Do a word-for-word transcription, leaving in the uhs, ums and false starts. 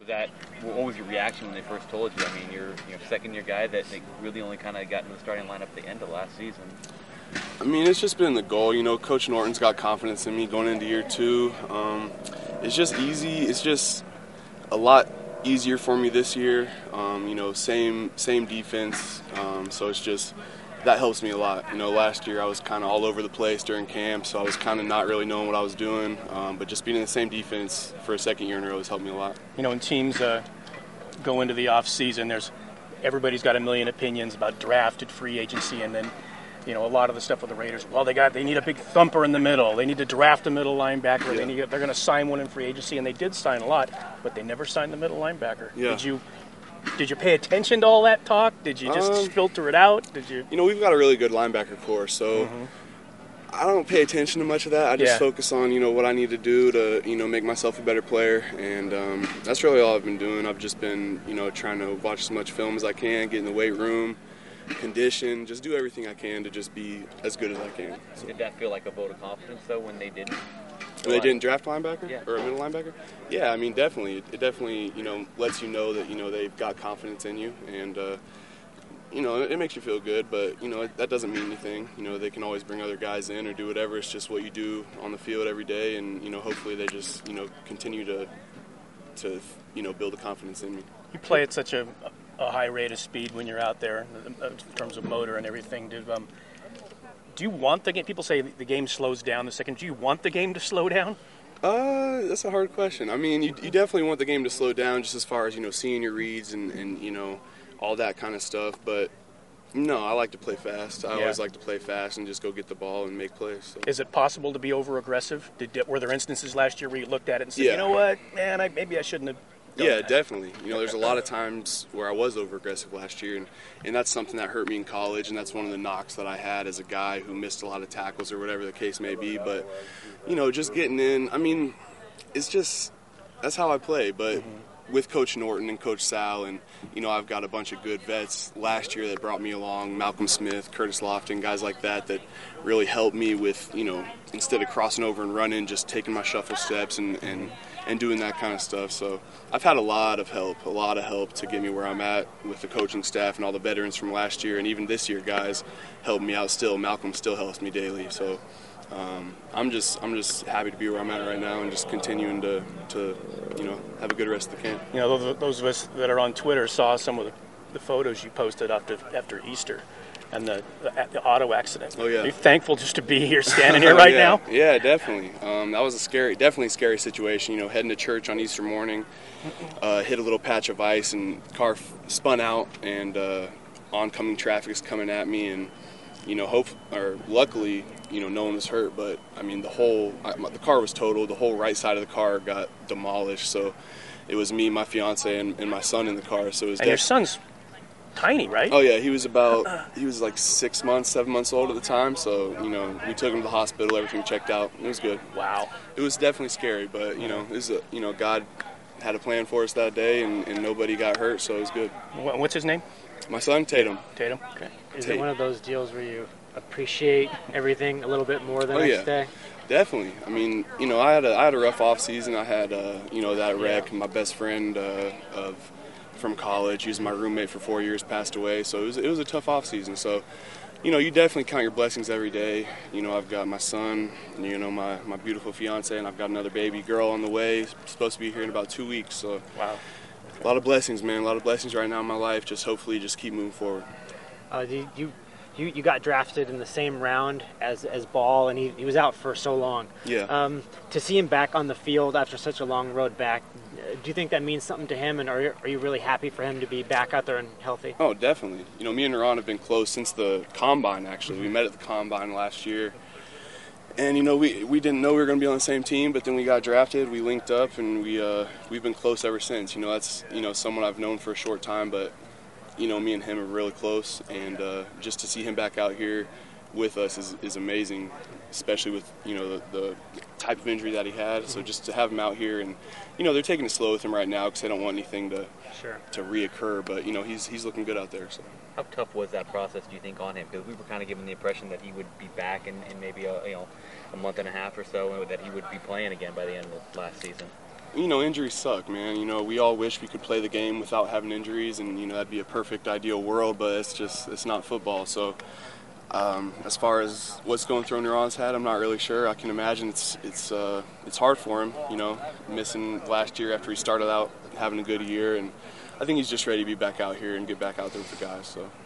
that, what was your reaction when they first told you? I mean, you're you know second year guy that they really only kind of got into the starting lineup at the end of last season. I mean, it's just been the goal. You know, Coach Norton's got confidence in me going into year two. Um, it's just easy. It's just a lot easier for me this year. Um, you know, same same defense. Um, so it's just that helps me a lot. You know, last year I was kind of all over the place during camp, so I was kind of not really knowing what I was doing. Um, but just being in the same defense for a second year in a row has helped me a lot. You know, when teams uh, go into the off season, there's everybody's got a million opinions about drafted free agency, and then you know a lot of the stuff with the Raiders. Well, they got they need a big thumper in the middle. They need to draft a middle linebacker. Yeah. They need, they're going to sign one in free agency, and they did sign a lot, but they never signed the middle linebacker. Yeah. Did you? Did you pay attention to all that talk? Did you just um, filter it out? Did you? You know, we've got a really good linebacker core, so mm-hmm. I don't pay attention to much of that. I just yeah. focus on, you know, what I need to do to, you know, make myself a better player, and um, that's really all I've been doing. I've just been, you know, trying to watch as much film as I can, get in the weight room, condition, just do everything I can to just be as good as I can. So. Did that feel like a vote of confidence, though, when they didn't? When they didn't draft linebacker yeah. or a middle linebacker? Yeah, I mean, definitely. It definitely, you know, lets you know that, you know, they've got confidence in you. And, uh, you know, it makes you feel good. But, you know, that doesn't mean anything. You know, they can always bring other guys in or do whatever. It's just what you do on the field every day. And, you know, hopefully they just, you know, continue to, to you know, build the confidence in me. You play at such a, a high rate of speed when you're out there in terms of motor and everything. Did, um, Do you want the game? People say the game slows down the second. Do you want the game to slow down? Uh, that's a hard question. I mean, you, you definitely want the game to slow down, just as far as, you know, seeing your reads and, and you know, all that kind of stuff. But no, I like to play fast. I yeah. always like to play fast and just go get the ball and make plays. So. Is it possible to be over aggressive? Did were there instances last year where you looked at it and said, yeah. you know what, man, I, maybe I shouldn't have. Yeah, that. definitely. You know, there's a lot of times where I was over-aggressive last year, and, and that's something that hurt me in college, and that's one of the knocks that I had as a guy who missed a lot of tackles or whatever the case may be. But, you know, just getting in, I mean, it's just, that's how I play. But mm-hmm. with Coach Norton and Coach Sal, and, you know, I've got a bunch of good vets last year that brought me along, Malcolm Smith, Curtis Lofton, guys like that, that really helped me with, you know, instead of crossing over and running, just taking my shuffle steps and, and and doing that kind of stuff. So I've had a lot of help, a lot of help to get me where I'm at with the coaching staff and all the veterans from last year. And even this year, guys help me out still. Malcolm still helps me daily. So um, I'm just I'm just happy to be where I'm at right now and just continuing to, to you know, have a good rest of the camp. You know, those, those of us that are on Twitter saw some of the, the photos you posted after after Easter. And the, the the auto accident. Oh yeah. Are you thankful just to be here, standing here right yeah. now? Yeah, definitely. Um, that was a scary, definitely a scary situation. You know, heading to church on Easter morning, uh, hit a little patch of ice, and the car f- spun out, and uh, oncoming traffic is coming at me, and you know, hope or luckily, you know, no one was hurt. But I mean, the whole I, the car was totaled. The whole right side of the car got demolished. So it was me, my fiance, and, and my son in the car. So it was. And def- your son's tiny, right? Oh yeah, he was about he was like six months, seven months old at the time. So you know, we took him to the hospital. Everything checked out. It was good. Wow. It was definitely scary, but you know, it was a, you know, God had a plan for us that day, and, and nobody got hurt, so it was good. What's his name? My son, Tatum. Tatum. Okay. Is Tate. it one of those deals where you appreciate everything a little bit more the oh, next yeah. day? Definitely. I mean, you know, I had a I had a rough off season. I had uh, you know, that wreck. My best friend uh, of from college, he was my roommate for four years, passed away. So it was it was a tough off season. So, you know, you definitely count your blessings every day. You know, I've got my son, you know, my, my beautiful fiance, and I've got another baby girl on the way. Supposed to be here in about two weeks. So wow, a lot of blessings, man. A lot of blessings right now in my life. Just hopefully, just keep moving forward. Uh, you, you you you got drafted in the same round as as Ball, and he, he was out for so long. Yeah. Um, to see him back on the field after such a long road back, do you think that means something to him, and are you, are you really happy for him to be back out there and healthy? Oh, definitely. You know, me and Ron have been close since the Combine, actually. We met at the Combine last year. And, you know, we we didn't know we were going to be on the same team, but then we got drafted, we linked up, and we, uh, we've been close ever since. You know, that's, you know, someone I've known for a short time, but, you know, me and him are really close. And uh, just to see him back out here with us is, is amazing, especially with, you know, the, the type of injury that he had. So just to have him out here, and, you know, they're taking it slow with him right now because they don't want anything to sure. to reoccur. But, you know, he's he's looking good out there. So. How tough was that process, do you think, on him? Because we were kind of given the impression that he would be back in, in maybe a, you know, a month and a half or so, and that he would be playing again by the end of last season. you know, injuries suck, man. You know, we all wish we could play the game without having injuries, and, you know, that'd be a perfect, ideal world, but it's just, it's not football. So um, as far as what's going through Neron's head, I'm not really sure. I can imagine it's it's uh, it's hard for him, you know, missing last year after he started out having a good year, and I think he's just ready to be back out here and get back out there with the guys. So.